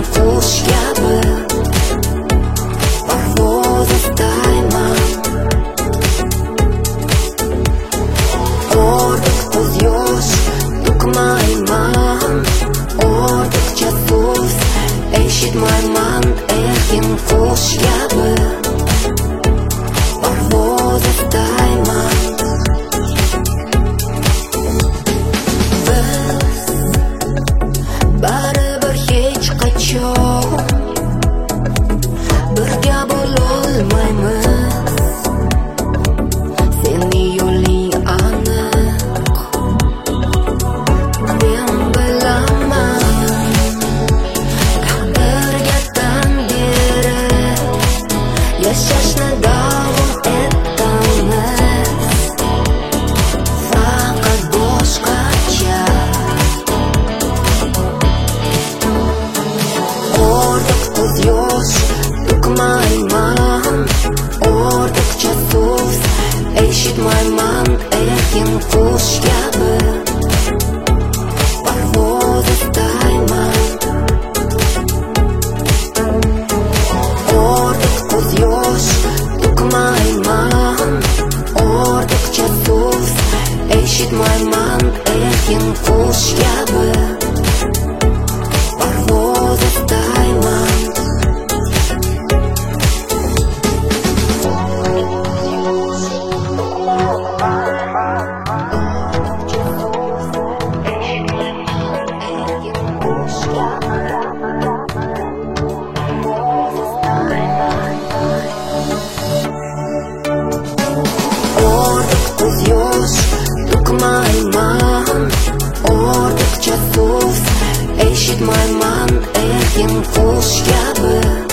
qush kabi parvoz istayman. Ortiq ko'z yosh to'kmayman, ortiqcha so'z eshitmayman. Erkin qush kabi parvoz istayman. Baribir hech qachon birga bo'lolmaymiz. Seni yo'ling aniq, men bilaman. Taqdirga tan berib yashashni davom etamiz, faqat boshqacha. Ortiq ko'z yosh to'kmayman, ortiqcha so'z eshitmayman. Erkin qush kabi parvoz istayman. Ortiq ko'z yosh to'kmayman, ortiqcha so'z eshitmayman. Erkin qush kabi parvoz istayman. Ortiq ko'z yosh to'kmayman, ortiqcha so'z eshitmayman. Erkin qush kabi